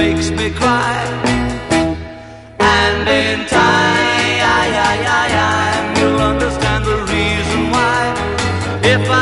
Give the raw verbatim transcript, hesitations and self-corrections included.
makes me cry. And in time, you'll understand the reason why. If I